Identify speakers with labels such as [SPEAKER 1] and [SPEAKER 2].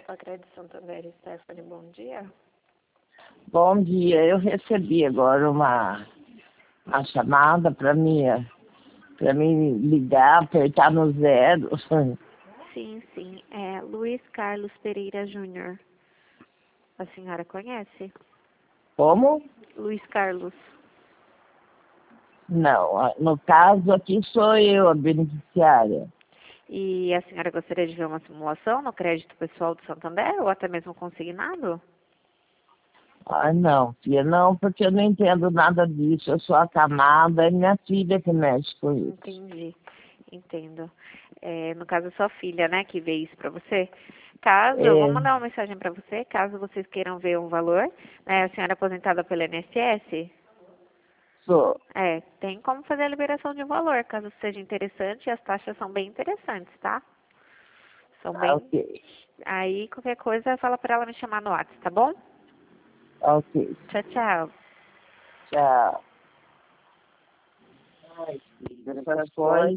[SPEAKER 1] Facred Santander, Stephanie, bom dia.
[SPEAKER 2] Bom dia, eu recebi agora uma chamada para mim ligar, apertar no 0.
[SPEAKER 1] Sim, é Luiz Carlos Pereira Júnior. A senhora conhece?
[SPEAKER 2] Como?
[SPEAKER 1] Luiz Carlos.
[SPEAKER 2] Não, no caso aqui sou eu a beneficiária.
[SPEAKER 1] E a senhora gostaria de ver uma simulação no crédito pessoal do Santander ou até mesmo consignado?
[SPEAKER 2] Ah, não, filha, não, porque eu não entendo nada disso. Eu sou acamada, é minha filha que mexe com isso.
[SPEAKER 1] Entendi, entendo. No caso, a sua filha, né, que vê isso pra você. Caso, eu vou mandar uma mensagem pra você, caso vocês queiram ver um valor, né, a senhora é aposentada pelo INSS?
[SPEAKER 2] Sou.
[SPEAKER 1] Tem como fazer a liberação de um valor, caso seja interessante, e as taxas são bem interessantes, tá? São bem...
[SPEAKER 2] Ok.
[SPEAKER 1] Aí, qualquer coisa, fala pra ela me chamar no WhatsApp, tá bom?
[SPEAKER 2] Ok.
[SPEAKER 1] Tchau.
[SPEAKER 2] Tchau. Ai, filha, essas coisas.